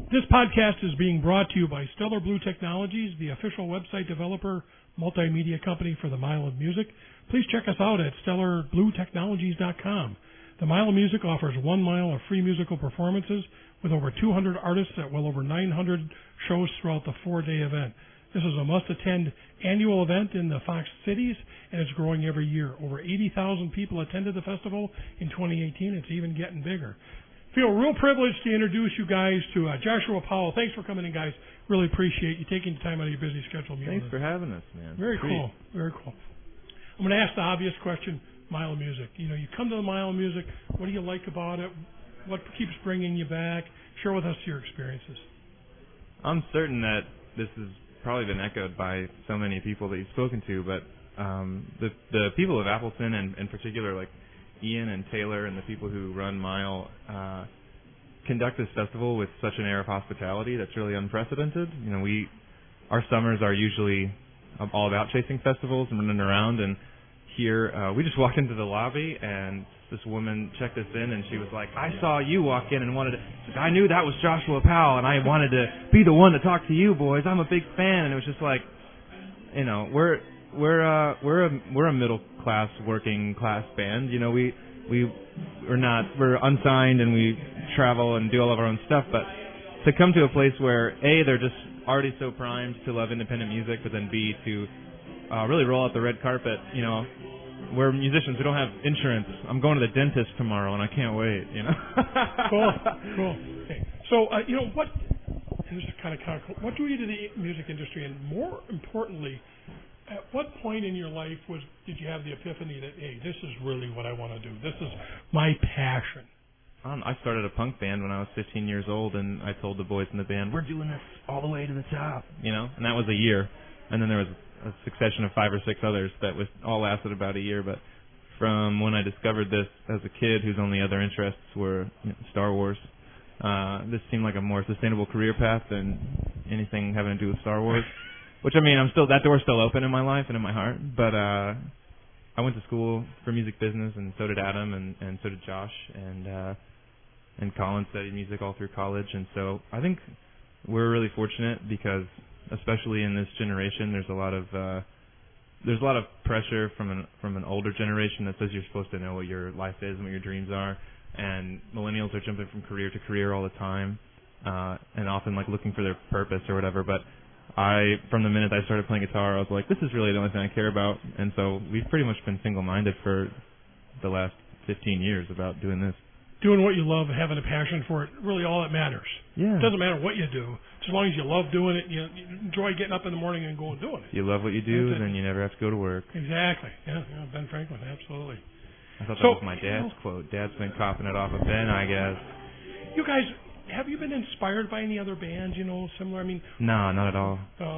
This podcast is being brought to you by Stellar Blue Technologies, the official website developer multimedia company for the Mile of Music. Please check us out at stellarbluetechnologies.com. The Mile of Music offers 1 mile of free musical performances with over 200 artists at well over 900 shows throughout the 4-day event. This is a must-attend annual event in the Fox Cities, and it's growing every year. Over 80,000 people attended the festival in 2018. It's even getting bigger. Feel real privileged to introduce you guys to Joshua Powell. Thanks for coming in, guys. Really appreciate you taking the time out of your busy schedule. Thanks for having us, man. Very cool. Very cool. I'm going to ask the obvious question, Mile of Music. You know, you come to the Mile of Music. What do you like about it? What keeps bringing you back? Share with us your experiences. I'm certain that this has probably been echoed by so many people that you've spoken to, but the people of Appleton, and in particular, like Ian and Taylor and the people who run Mile, conduct this festival with such an air of hospitality that's really unprecedented. You know, our summers are usually all about chasing festivals and running around, and here we just walked into the lobby and this woman checked us in and she was like, I saw you walk in and I knew that was Joshua Powell and I wanted to be the one to talk to you boys. I'm a big fan. And it was just like, you know, we're a middle class, working class band. You know, we're unsigned and we travel and do all of our own stuff, but to come to a place where A, they're just already so primed to love independent music, but then B, to really roll out the red carpet, you know, we're musicians, we don't have insurance. I'm going to the dentist tomorrow and I can't wait, you know. Cool. Okay. So, you know, what drew you to the music industry, and more importantly, at what point in your life did you have the epiphany that, hey, this is really what I want to do? This is my passion. I started a punk band when I was 15 years old, and I told the boys in the band, we're doing this all the way to the top, you know, and that was a year. And then there was a succession of 5 or 6 others that all lasted about a year. But from when I discovered this as a kid, whose only other interests were Star Wars, this seemed like a more sustainable career path than anything having to do with Star Wars. Which, I mean, that door's still open in my life and in my heart. But I went to school for music business, and so did Adam, and so did Josh, and Colin studied music all through college. And so I think we're really fortunate because, especially in this generation, there's a lot of pressure from an older generation that says you're supposed to know what your life is and what your dreams are. And millennials are jumping from career to career all the time, and often like looking for their purpose or whatever. But from the minute I started playing guitar, I was like, this is really the only thing I care about. And so we've pretty much been single-minded for the last 15 years about doing this. Doing what you love, having a passion for it, really all that matters. Yeah. It doesn't matter what you do. As long as you love doing it, you enjoy getting up in the morning and going doing it. You love what you do, then you never have to go to work. Exactly. Yeah, Ben Franklin, absolutely. I thought that was my dad's quote. Dad's been copying it off of Ben, I guess. You guys, have you been inspired by any other bands, you know, similar? I mean, no, not at all.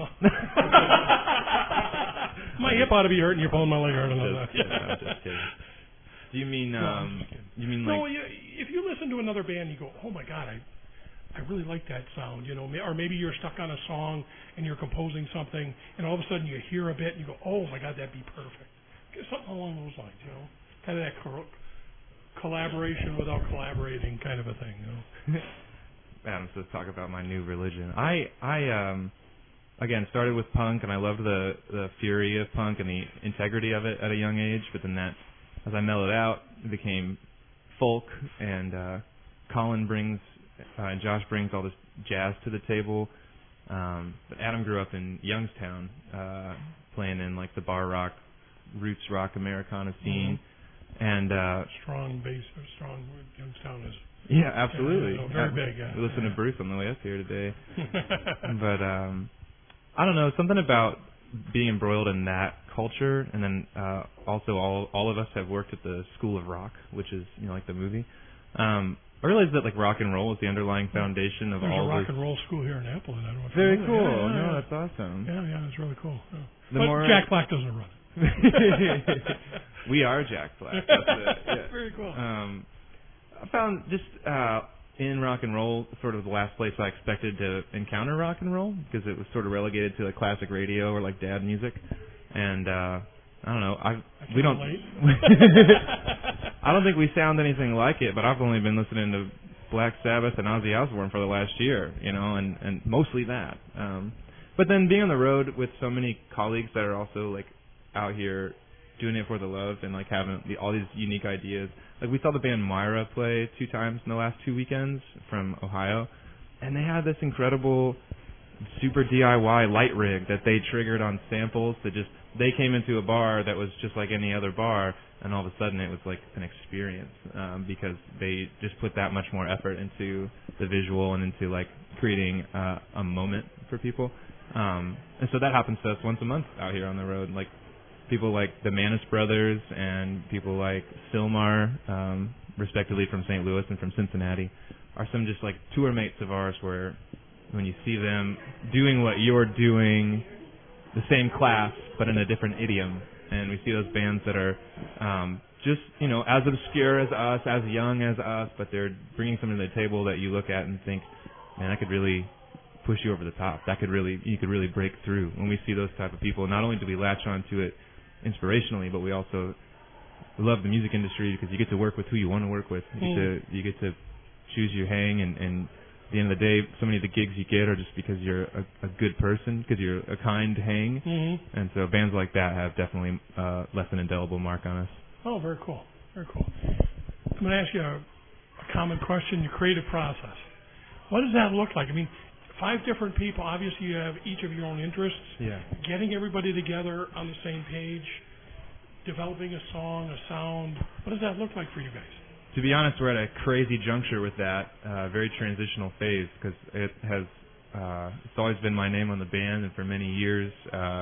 My hip ought to be hurting. You're pulling my leg hurt. I'm just kidding. Do you mean no, if you listen to another band, you go, oh my God, I really like that sound, you know, or maybe you're stuck on a song and you're composing something, and all of a sudden you hear a bit and you go, oh my God, that'd be perfect. Something along those lines, you know, kind of that collaboration without collaborating kind of a thing, you know. Adam says talk about my new religion. I again started with punk, and I loved the fury of punk and the integrity of it at a young age. But then as I mellowed out, it became folk, and Colin brings and Josh brings all this jazz to the table. But Adam grew up in Youngstown, playing in like the bar rock, roots rock Americana scene, and strong bass, strong Youngstown is. Yeah, absolutely. Very big. Yeah. We listened to Bruce on the way up here today. But I don't know, something about being embroiled in that culture, and then also all of us have worked at the School of Rock, which is, you know, like the movie. I realized that like rock and roll is the underlying foundation of There's all a rock this. and roll school here in Appleton. I don't know if Very you know cool. that. No, that's awesome. Yeah, it's really cool. Yeah. But Jack Black doesn't run it. We are Jack Black. That's it. Yeah. Very cool. I found just in rock and roll sort of the last place I expected to encounter rock and roll, because it was sort of relegated to like classic radio or like dad music, and I don't know. We don't. I don't think we sound anything like it, but I've only been listening to Black Sabbath and Ozzy Osbourne for the last year, and mostly that. But then being on the road with so many colleagues that are also like out here doing it for the love and like having all these unique ideas. Like we saw the band Myra play 2 times in the last 2 weekends from Ohio, and they had this incredible super DIY light rig that they triggered on samples that they came into a bar that was just like any other bar, and all of a sudden it was like an experience because they just put that much more effort into the visual and into like creating a moment for people. And so that happens to us once a month out here on the road. Like people like the Manis Brothers and people like Silmar, respectively from St. Louis and from Cincinnati, are some just like tour mates of ours where when you see them doing what you're doing, the same class but in a different idiom, and we see those bands that are just, as obscure as us, as young as us, but they're bringing something to the table that you look at and think, man, that could really push you over the top. You could really break through. When we see those type of people, not only do we latch onto it inspirationally, but we also love the music industry because you get to work with who you want to work with. You get to choose your hang, and at the end of the day, so many of the gigs you get are just because you're a good person, because you're a kind hang. Mm-hmm. And so bands like that have definitely left an indelible mark on us. Oh, very cool. Very cool. I'm going to ask you a common question, your creative process. What does that look like? I mean, 5 different people, obviously you have each of your own interests. Yeah. Getting everybody together on the same page, developing a song, a sound. What does that look like for you guys? To be honest, we're at a crazy juncture with that, very transitional phase, because it has, it's always been my name on the band, and for many years,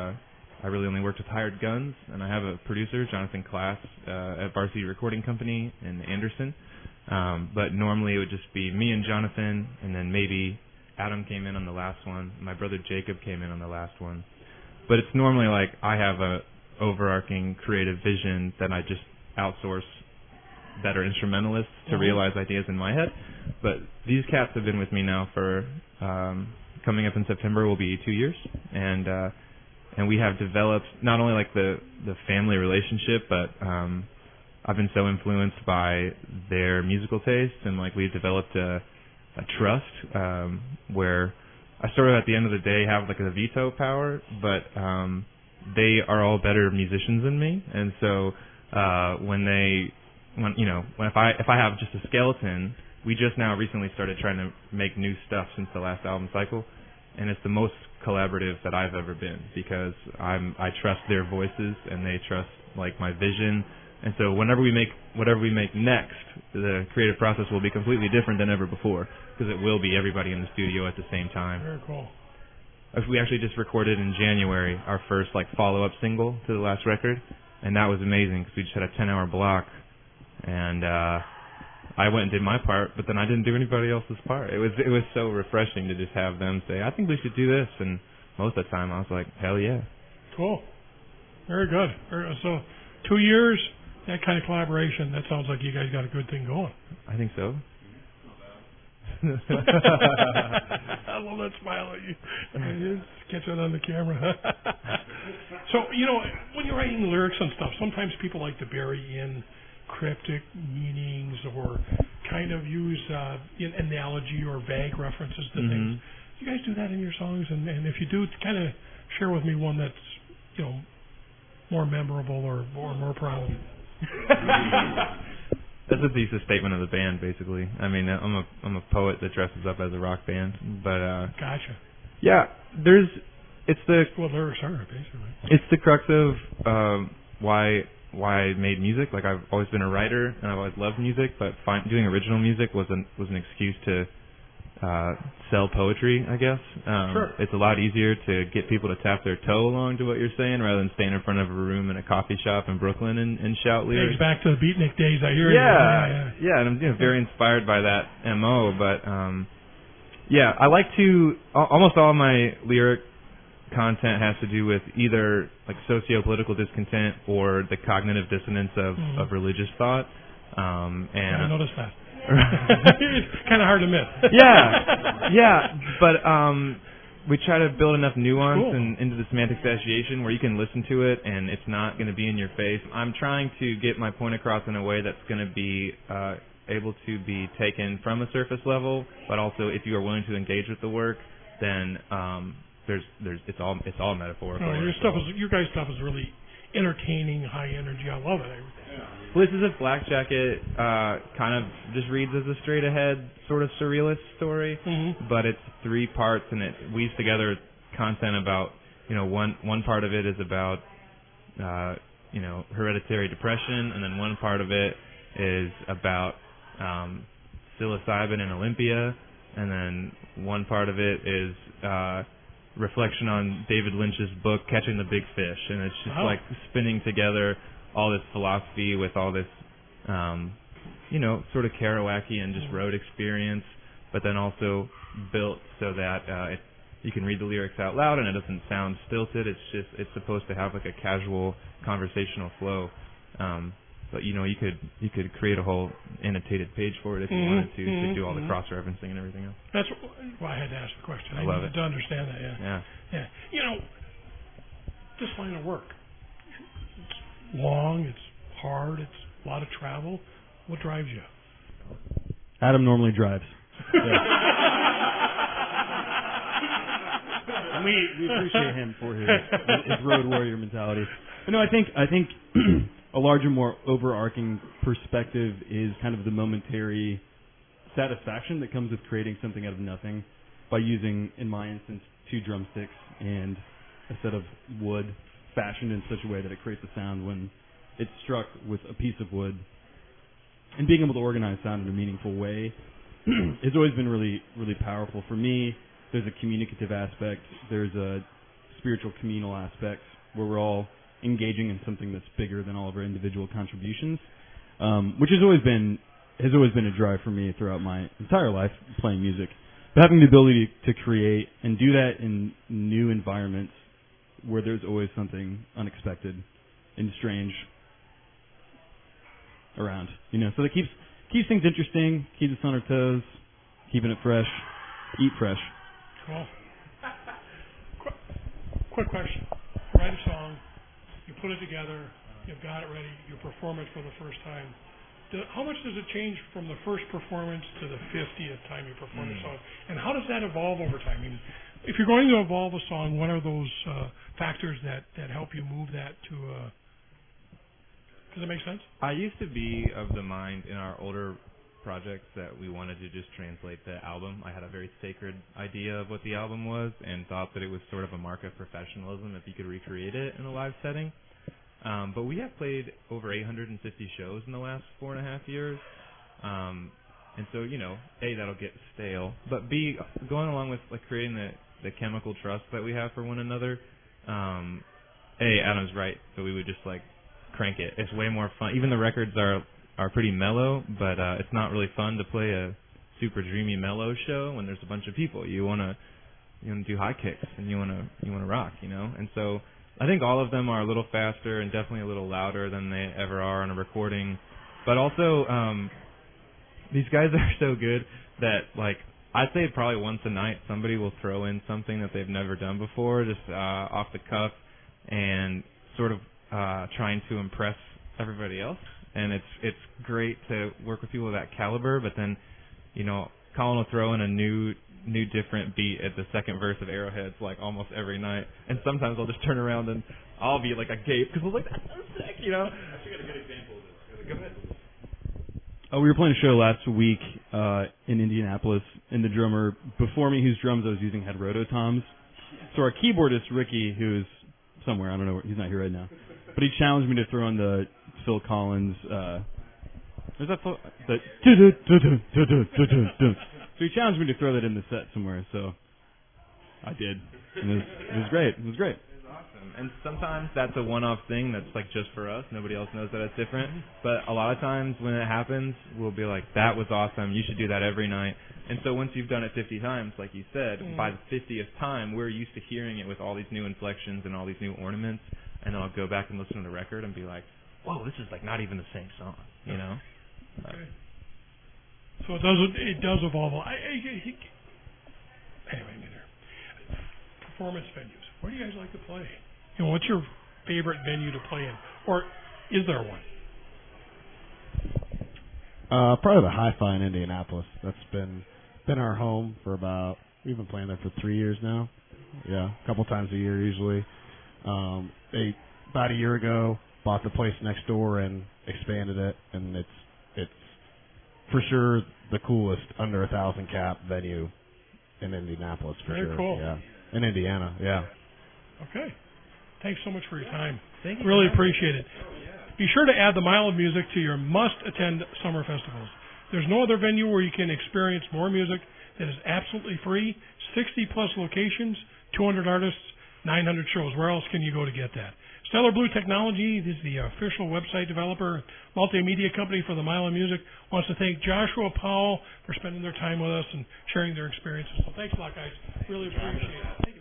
I really only worked with hired guns, and I have a producer, Jonathan Class, at Varsity Recording Company in Anderson, but normally it would just be me and Jonathan, and then maybe Adam came in on the last one, my brother Jacob came in on the last one, but it's normally like I have a overarching creative vision that I just outsource better instrumentalists to realize ideas in my head. But these cats have been with me now for coming up in September will be 2 years, and we have developed not only like the family relationship, but I've been so influenced by their musical taste, and like we've developed a trust where I sort of at the end of the day have like a veto power, but they are all better musicians than me, and so if I have just a skeleton, we just now recently started trying to make new stuff since the last album cycle, and it's the most collaborative that I've ever been because I trust their voices and they trust like my vision, and so whatever we make next, the creative process will be completely different than ever before because it will be everybody in the studio at the same time. Very cool. We actually just recorded in January our first like follow-up single to the last record, and that was amazing because we just had a 10-hour block. And I went and did my part, but then I didn't do anybody else's part. It was so refreshing to just have them say, I think we should do this. And most of the time I was like, hell yeah. Cool. Very good. So 2 years, that kind of collaboration, that sounds like you guys got a good thing going. I think so. I love that smile at you. Catch it on the camera. So, when you're writing lyrics and stuff, sometimes people like to bury in cryptic meanings or kind of use analogy or vague references to things. Do you guys do that in your songs? And if you do, kind of share with me one that's, more memorable or more proud. That's a thesis statement of the band, basically. I mean, I'm a poet that dresses up as a rock band, but gotcha. Yeah, it's what lyrics are, basically. It's the crux of why I made music. Like I've always been a writer and I've always loved music, but doing original music was an excuse to sell poetry, I guess. Sure. It's a lot easier to get people to tap their toe along to what you're saying rather than stand in front of a room in a coffee shop in Brooklyn and shout lyrics. Takes back to the beatnik days, I hear. Yeah, and I'm very inspired by that MO. But I like to almost all my lyric content has to do with either like socio-political discontent or the cognitive dissonance of religious thought. And I noticed that. It's kind of hard to miss. But we try to build enough nuance into the semantic satiation where you can listen to it and it's not going to be in your face. I'm trying to get my point across in a way that's going to be able to be taken from a surface level, but also if you are willing to engage with the work, then it's all metaphorical. Oh, your guys' stuff is really entertaining, high energy. I love it. Well, this is a Flak Jacket, kind of just reads as a straight ahead sort of surrealist story, but it's 3 parts and it weaves together content about, one part of it is about, hereditary depression, and then one part of it is about psilocybin in Olympia, and then one part of it is reflection on David Lynch's book Catching the Big Fish, and it's just like spinning together all this philosophy with all this, sort of Kerouacian and just road experience, but then also built so that you can read the lyrics out loud and it doesn't sound stilted. It's supposed to have like a casual conversational flow. But you could create a whole annotated page for it if you wanted to do all the cross-referencing and everything else. That's why I had to ask the question. I love it. To understand that, Yeah. This line of work, it's long, it's hard, it's a lot of travel. What drives you? Adam normally drives. And we appreciate him for his road warrior mentality. But no, I think a larger, more overarching perspective is kind of the momentary satisfaction that comes with creating something out of nothing by using, in my instance, 2 drumsticks and a set of wood fashioned in such a way that it creates a sound when it's struck with a piece of wood. And being able to organize sound in a meaningful way has always been really, really powerful. For me, there's a communicative aspect, there's a spiritual communal aspect where we're all engaging in something that's bigger than all of our individual contributions, which has always been a drive for me throughout my entire life playing music. But having the ability to create and do that in new environments where there's always something unexpected and strange around, so that keeps things interesting, keeps us on our toes, keeping it fresh, eat fresh. Cool. Quick question. You write a song, you put it together, you've got it ready, you perform it for the first time. How much does it change from the first performance to the 50th time you perform a song? And how does that evolve over time? I mean, if you're going to evolve a song, what are those factors that help you move that to does that make sense? I used to be of the mind in our older projects that we wanted to just translate the album. I had a very sacred idea of what the album was and thought that it was sort of a mark of professionalism if you could recreate it in a live setting. But we have played over 850 shows in the last 4.5 years. And so, A, that'll get stale. But B, going along with like creating the chemical trust that we have for one another, Adam's right. So we would just like crank it. It's way more fun. Even the records are pretty mellow, but it's not really fun to play a super dreamy mellow show when there's a bunch of people. You wanna do high kicks and you wanna rock, And so I think all of them are a little faster and definitely a little louder than they ever are on a recording. But also, these guys are so good that like I'd say probably once a night somebody will throw in something that they've never done before, just off the cuff, and sort of trying to impress everybody else. And it's great to work with people of that caliber, but then, Colin will throw in a new different beat at the second verse of Arrowheads like almost every night. And sometimes I'll just turn around and I'll be like a gape because I was like, that's so sick, I actually got a good example of this. Go ahead. We were playing a show last week in Indianapolis, and the drummer before me, whose drums I was using, had rototoms. So our keyboardist, Ricky, who's somewhere, I don't know, he's not here right now, but he challenged me to throw in the Phil Collins, so he challenged me to throw that in the set somewhere, so I did. And it was great. It was great. It was awesome. And sometimes that's a one-off thing that's like just for us. Nobody else knows that it's different. But a lot of times when it happens, we'll be like, that was awesome. You should do that every night. And so once you've done it 50 times, like you said, by the 50th time, we're used to hearing it with all these new inflections and all these new ornaments. And then I'll go back and listen to the record and be like, whoa, this is like not even the same song, Okay. So it does evolve. Anyway, performance venues. Where do you guys like to play? What's your favorite venue to play in, or is there one? Probably the Hi-Fi in Indianapolis. That's been our home for we've been playing there for 3 years now. Yeah, a couple times a year usually. They about a year ago bought the place next door and expanded it, and it's for sure the coolest under 1,000 cap venue in Indianapolis for Very sure. cool. Yeah, in Indiana. Yeah. Okay. Thanks so much for your time. Thank you. Really appreciate it. Be sure to add the Mile of Music to your must-attend summer festivals. There's no other venue where you can experience more music that is absolutely free, 60-plus locations, 200 artists, 900 shows. Where else can you go to get that? Stellar Blue Technology is the official website developer, multimedia company for the Mile of Music. Wants to thank Joshua Powell for spending their time with us and sharing their experiences. So thanks a lot, guys. Really appreciate it.